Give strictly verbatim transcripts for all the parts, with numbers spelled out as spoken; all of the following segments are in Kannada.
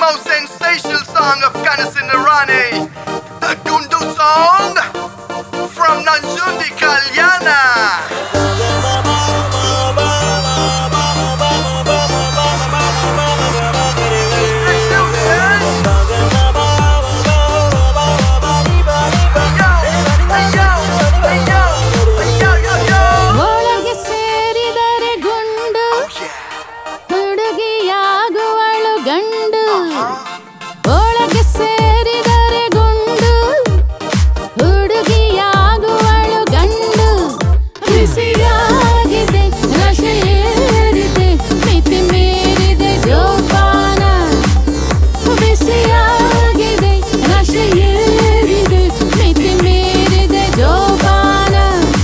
most sensational song of Kanashin Irani, the Gundu song from Nanjundi Kalyana. ಒಳಗೆ ಸೇರಿದರೆ ಗುಂಡು ಹುಡುಗಿಯಾಗುವಳು ಗಂಡು ಒಳಗೆ ಸೇರಿದರೆ ಗುಂಡು ಹುಡುಗಿಯಾಗುವಳು ಗಂಡು ಬಿಸಿಯಾಗಿದೆ ನಶೆ ಏರಿದೆ ಮಿತಿ ಮೀರಿದೆ ಜೋಪಾನ ಬಿಸಿಯಾಗಿದೆ ನಶೆ ಏರಿದೆ ಮಿತಿ ಮೀರಿದೆ ಜೋಪಾನ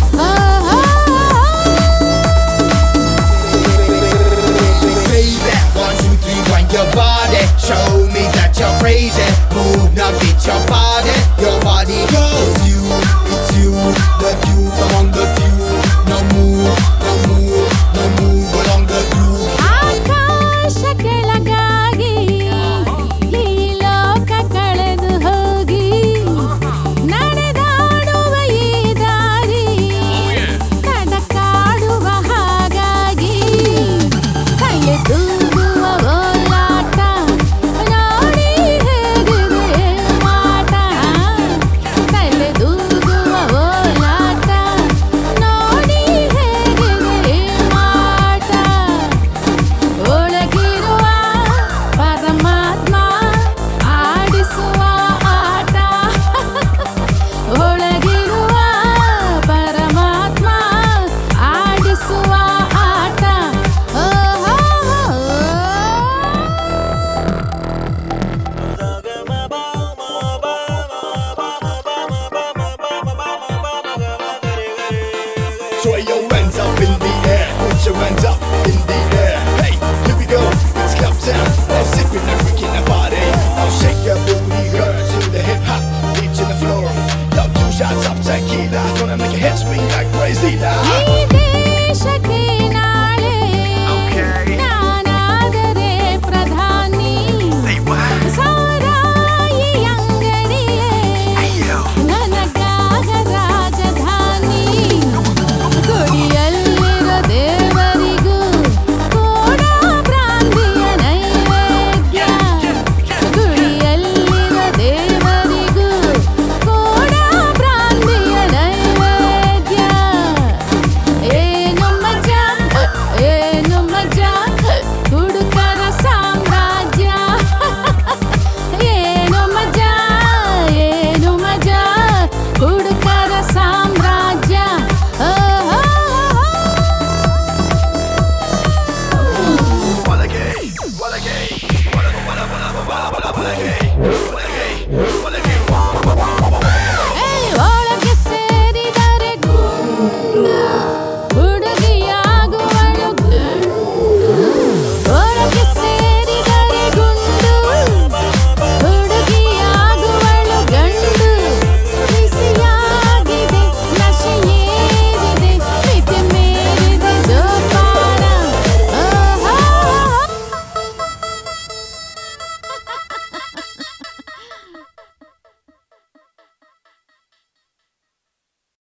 One, two, three, wind your body. Show me that you're crazy. Move now, beat your body. Your body goes you, it's you, the you among the few. No move, no move, no move along the groove. ಆಕಾಶ ಕೆಳಗಾಗಿ ಈ ಲೋಕ ಕಳೆದು ಹೋಗಿ ನಡೆದಾಡುವ ಈ ದಾರಿ ಕಡಕಾಡುವ ಹಾಗಾಗಿ ಕೈಗೆ ತೂಗುವ ಓಲಾಟ ನೋಡಿ ಹೇಗಿದೆ ಮಾಟ ಕೈಗೆ ತೂಗುವ ಓಲಾಟ ನೋಡಿ ಹೇಗಿದೆ ಮಾಟ ಒಳಗಿರುವ ಪರಮಾತ್ಮ ಆಡಿಸುವ ಆಟ ಒಳಗಿರುವ ಪರಮಾತ್ಮ ಆಡಿಸುವ ಆಟ Throw your hands up in the air, put your hands up in the air. Hey, here we go, it's club time. Now sipping and freaking the body. Now shake your booty, girl, to the hip hop, reaching the floor. Now two shots of tequila, gonna make your head swing like crazy now.